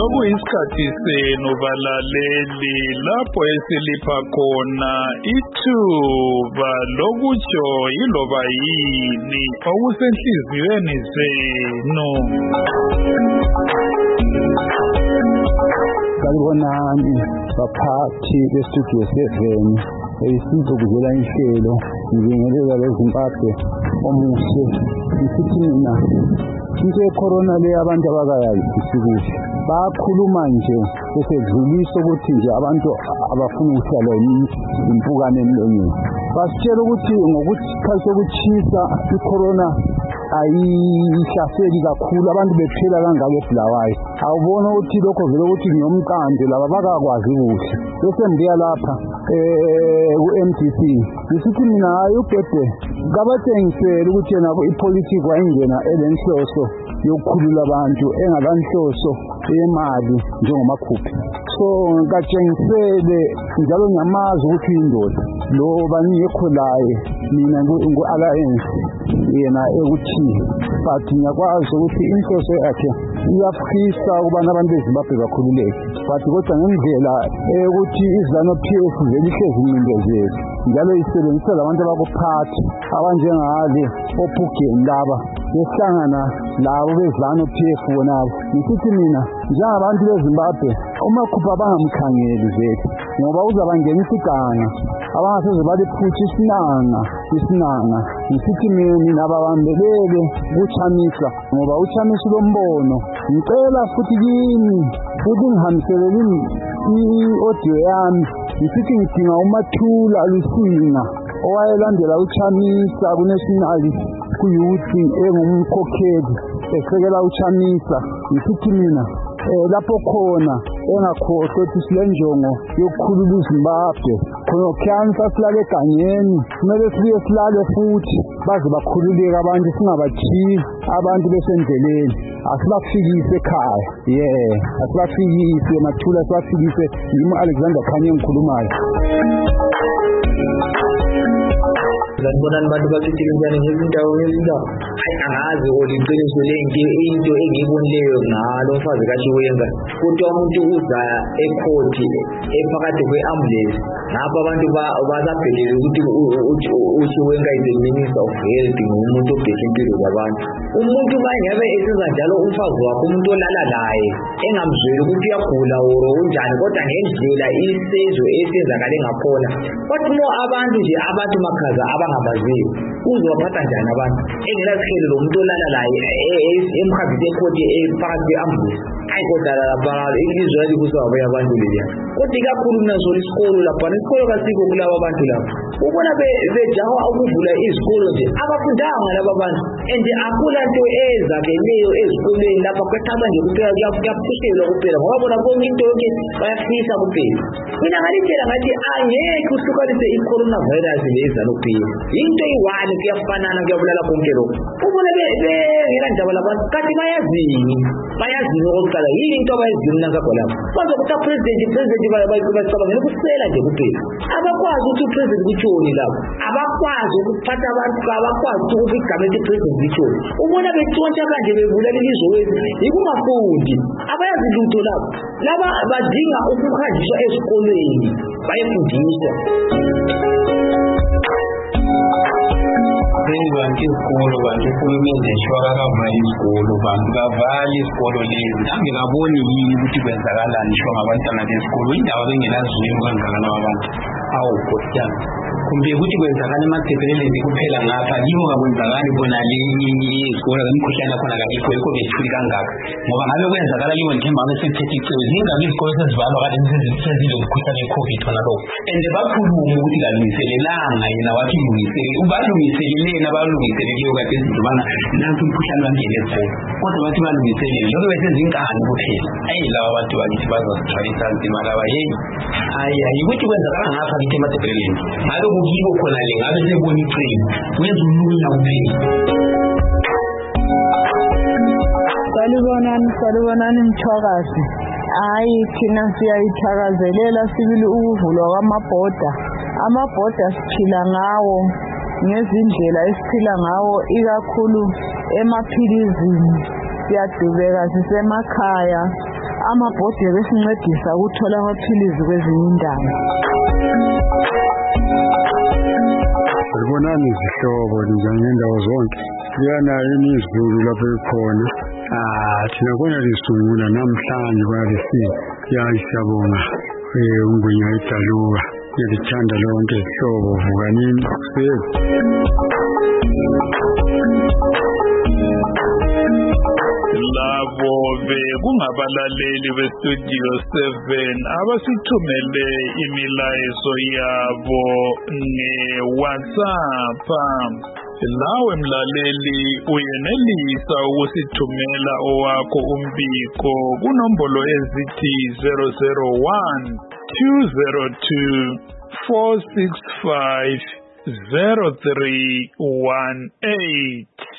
Sokuyisikhathi senu balaleli lapho esilipha khona ithuba lokutsho yiloba yini okusenhliziyweni zenu. Sanibonani baphathi bestudio 7 esizokuzela inhlelo ngingelela leZimbabwe omuhle isithi mina into corona le abantu abakayazi isikuhle bakhuluma nje besedlulisa ukuthi nje abantu abafuna ukuhlala impukane emlonyeni basitshela ukuthi ngokuthi isikhathi sokuchisa icorona ayihlaseli kakhulu abantu bephila kangaka eBulawayo awubona ukuthi lokho vele ukuthi ngiyomqando laba bakakwazi kuhle bese mbiya lapha ku-MDC ngisithi mina hayi ubhede kabatshengisele ukuthi yena ipolitiki wayingena elenhloso yokukhulula abantu engalanhloso yemali njengomakhuphi so katshengisele njalo ngiyamazi ukuthi uyindoda lo bangekho laye mina ngu-alliance yena ekuthi but ngiyakwazi ukuthi inhloso yakhe iyafisa ukubana abantu beZimbabwe bakhululeke but kodwa ngendlela ukuthi iZANU-PF vele ihlezi imindezeli njalo isebenzisa labantu abakuphathi abanjengale ophugeni laba behlangana labo beZANU-PF bonabo ngisithi mina njengabantu beZimbabwe umakhupha abangamkhangeli zethu ngoba uzabangenisa iganga abangaseze baliphutsha isinanga ngisithi mina babambelele ukuchamisa ngoba uchamisa lombono ngicela futhi kini futhi ngihambiselele i-audio yami ngisithi ngidinga uMathula Lusinga owayelandela uchamisa kunational kuyouth engumkhokheli esekela uchamisa ngisithi mina lapho khona engakhohlwa ukuthi silenjongo yokukhulula iZimbabwe khona kyanisa silale egangeni kumele sibuye silale futhi baze bakhululeke abantu singabachiyi abantu besendleleni asibafikise ekhaya asibafikise Mathula asibafikise yimi Alexander Khanye engikhulumayo. Sanibonani bantu bakithi njani ngezindawo hayi angazi oliqiniso lenke into engibonileyo ngalo mfazi kaShiwenga kodwa umuntu uza ekhoti ephakathi kweambulance ngapha abantu bazabhelele ukuthi uShiwenga is the minister of health ngumuntu obheke impilo zabantu umuntu mangabe esenza njalo umfazi wakhe umuntu olala laye engamzweli ukuthi uyagula or unjani kodwa ngendlela isizwe esenzakale ngakhona kodwa abantu nje abantu makhaza abangabaziyo uzobaphatha njani abantu engelasikheli lo muntu olala laye emkhambise ekhoti ephakathi kweambulance kodwa lapha ilizwe likusaba abantu leya kodwa ikakhulu naso isikolo lapha isikolo kasiko kulabo abantu lapha ubona bejaha ukuvula izikolo nje abafundanga laba bantu akula nto ezakeleyo ezikolweni lapha kwethatha nje kuphela kuyaphushela kuphela ngoba bona bonke into yonke bayafisa kuphela mina ngalitshela ngathi angeke uhlukanise icorona virus leZANU-PF into eyiwani kuyafanana kuyabulala konke lokho ubona ngela ndaba labantu kanti bayazini okokuqala yini into abayaziyo mna ngakho lapho bazokuthi president bayicabangela ukusela nje kuphela abakwazi ukuthi upresident kutshoni lapho abakwazi ukuphatha abantu abakwazi ukuthi igama president kutshoni ubona betshontsha kanje bevulela ilizwe wethu yikungafundi abayazi lutho lapho laba badinga ukuhanjiswa esikolweni bayefundiswa bantu isikolo bantu uhulumende eshwara kavali isikolo bantu kavali isikolo lezi angikaboni yini ukuthi kwenzakalani sho ngabantwana besikolo indaba bengelazwiyo kangakana abantu awu kosiyana kumbe ukuthi kwenzakala emathebeleleni kuphela ngapha yiwo kakwenzakali bona izikolo imikhuhlane khona kakikho yikho bethuli kangaka ngoba ngabe kwenzakala yiwo nithemba besephethe icebo zingabi izikolo sezivalwa kade sezile umkhuhlane we-COVID khona lokho and bakhuluma ukuthi kalungiselelanga yena wathi balungiseleleni abalungiseleleyo kade ezindubana nansi umkhuhlane wangene khona kodwa bathi balungiselele lokho besezinkani kuphela laba bantu bakithi bazazithwalisa nzima laba ukuthi kwenzakala ngapha kithi emathebeleleni ngabe kukibo khona le ngabe sebona iqembu wenza umnunya kuphela. Salibonani Mthwakazi hayi thina siyayithakazelela sibili ukuvulwa kwamabhoda siphila ngawo ngezindlela esiphila ngawo ikakhulu emaphilizini siyadubeka sisemakhaya amabhodi ebesincedisa ukuthola amaphilizi kwezinye indawo. Sibonani izihlobo njengendawo zonke. Liyanayo imizulu lapho ikhona. Thina kona lisungula namhlanje balisi. Siyabonga. Ungwinya idaluka. Ngiyalithanda lonke ihlobo vukanini. Labo bekungabalaleli bestudio 7 abasithumele imilayezo yabo nge-WhatsApp. Lawe mlaleli uyenelisa ukusithumela owakho umbiko kunombolo ezithi 001 202 465 0318.